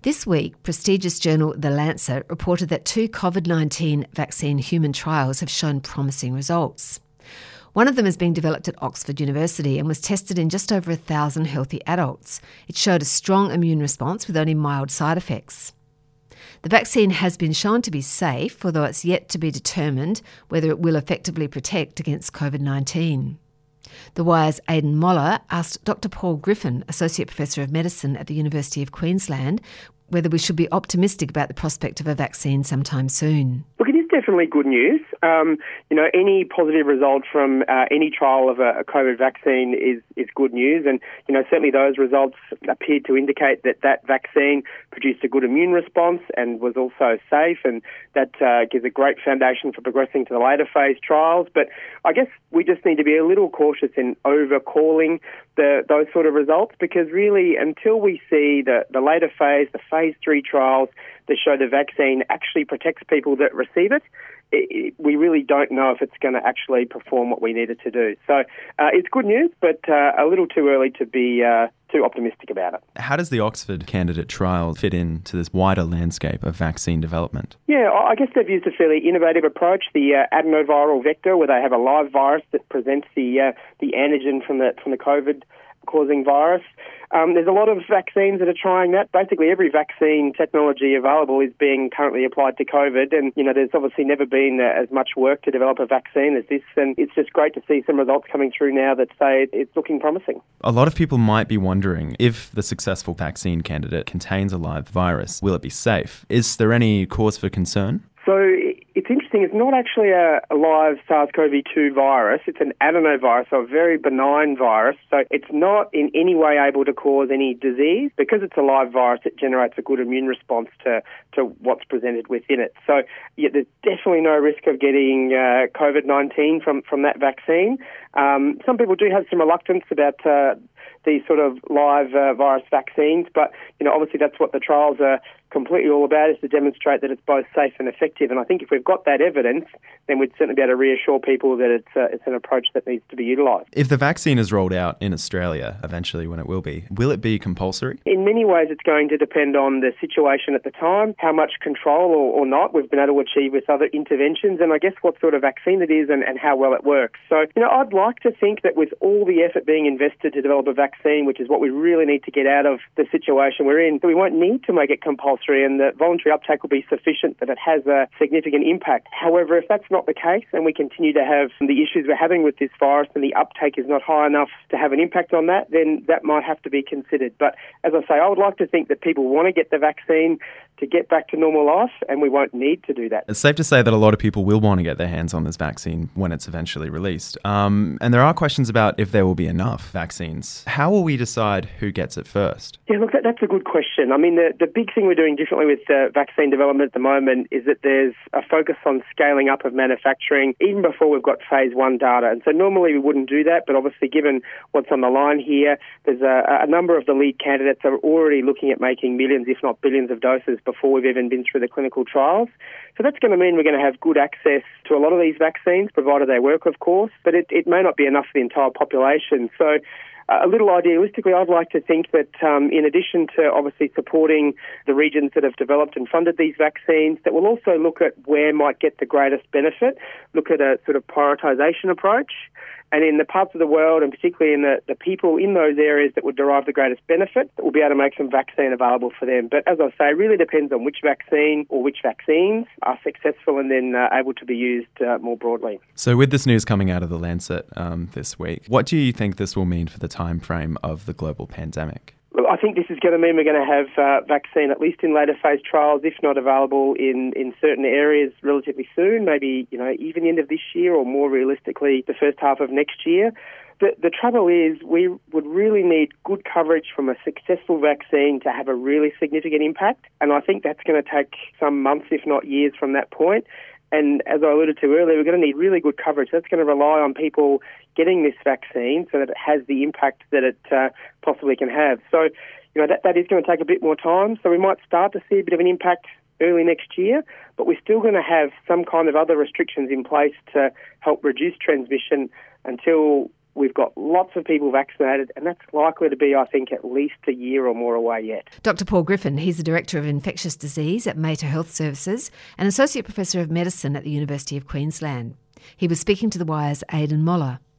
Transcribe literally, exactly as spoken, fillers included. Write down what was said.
This week, prestigious journal The Lancet reported that two COVID nineteen vaccine human trials have shown promising results. One of them is being developed at Oxford University and was tested in just over a thousand healthy adults. It showed a strong immune response with only mild side effects. The vaccine has been shown to be safe, although it's yet to be determined whether it will effectively protect against COVID nineteen. The Wire's Aidan Moller asked Doctor Paul Griffin, Associate Professor of Medicine at the University of Queensland, whether we should be optimistic about the prospect of a vaccine sometime soon. Look, it is definitely good news. Um, you know, any positive result from uh, any trial of a, a COVID vaccine is, is good news. And, you know, certainly those results appeared to indicate that that vaccine produced a good immune response and was also safe. And that uh, gives a great foundation for progressing to the later phase trials. But I guess we just need to be a little cautious in over-calling the, those sort of results, because really until we see the, the later phase, the phase three trials that show the vaccine actually protects people that receive it, it, it we really don't know if it's going to actually perform what we need it to do. So uh, it's good news, but uh, a little too early to be uh, too optimistic about it. How does the Oxford candidate trial fit into this wider landscape of vaccine development? Yeah, I guess they've used a fairly innovative approach, the uh, adenoviral vector, where they have a live virus that presents the uh, the antigen from the from the COVID-causing virus. Um, there's a lot of vaccines that are trying that. Basically, every vaccine technology available is being currently applied to COVID, and you know, there's obviously never been uh, as much work to develop a vaccine as this, and it's just great to see some results coming through now that say it's looking promising. A lot of people might be wondering if the successful vaccine candidate contains a live virus, will it be safe? Is there any cause for concern? So it's interesting, it's not actually a, a live SARS-C o V two virus, it's an adenovirus, so a very benign virus. So it's not in any way able to cause any disease. Because it's a live virus, it generates a good immune response to, to what's presented within it. So yeah, there's definitely no risk of getting uh, COVID nineteen from, from that vaccine. Um, some people do have some reluctance about uh, these sort of live uh, virus vaccines, but you know, obviously that's what the trials are completely all about, is to demonstrate that it's both safe and effective. And I think if we've got that evidence, then we'd certainly be able to reassure people that it's uh, it's an approach that needs to be utilised. If the vaccine is rolled out in Australia, eventually when it will be, will it be compulsory? In many ways, it's going to depend on the situation at the time, how much control or, or not we've been able to achieve with other interventions, and I guess what sort of vaccine it is and, and how well it works. So, you know, I'd like to think that with all the effort being invested to develop a vaccine, which is what we really need to get out of the situation we're in, that we won't need to make it compulsory, and that voluntary uptake will be sufficient, that it has a significant impact. However, if that's not the case and we continue to have the issues we're having with this virus and the uptake is not high enough to have an impact on that, then that might have to be considered. But as I say, I would like to think that people want to get the vaccine to get back to normal life, and we won't need to do that. It's safe to say that a lot of people will want to get their hands on this vaccine when it's eventually released. Um, and there are questions about if there will be enough vaccines. How will we decide who gets it first? Yeah, look, that, that's a good question. I mean, the, the big thing we're doing differently with uh, vaccine development at the moment is that there's a focus on scaling up of manufacturing even before we've got phase one data. And so normally we wouldn't do that, but obviously given what's on the line here, there's a, a number of the lead candidates are already looking at making millions, if not billions of doses before we've even been through the clinical trials. So that's going to mean we're going to have good access to a lot of these vaccines, provided they work, of course, but it, it may not be enough for the entire population. So a little idealistically, I'd like to think that um, in addition to obviously supporting the regions that have developed and funded these vaccines, that we'll also look at where might get the greatest benefit, look at a sort of prioritisation approach. And in the parts of the world, and particularly in the, the people in those areas that would derive the greatest benefit, we'll be able to make some vaccine available for them. But as I say, it really depends on which vaccine or which vaccines are successful and then uh, able to be used uh, more broadly. So with this news coming out of The Lancet um, this week, what do you think this will mean for the time frame of the global pandemic? Look, I think this is going to mean we're going to have uh, vaccine at least in later phase trials, if not available in, in certain areas relatively soon, maybe, you know, even the end of this year or more realistically the first half of next year. The, the trouble is we would really need good coverage from a successful vaccine to have a really significant impact. And I think that's going to take some months, if not years from that point. And as I alluded to earlier, we're going to need really good coverage. That's going to rely on people getting this vaccine so that it has the impact that it uh, possibly can have. So, you know, that, that is going to take a bit more time. So we might start to see a bit of an impact early next year, but we're still going to have some kind of other restrictions in place to help reduce transmission until we've got lots of people vaccinated, and that's likely to be, I think, at least a year or more away yet. Doctor Paul Griffin, he's the Director of Infectious Disease at Mater Health Services and Associate Professor of Medicine at the University of Queensland. He was speaking to The Wire's Aidan Moller.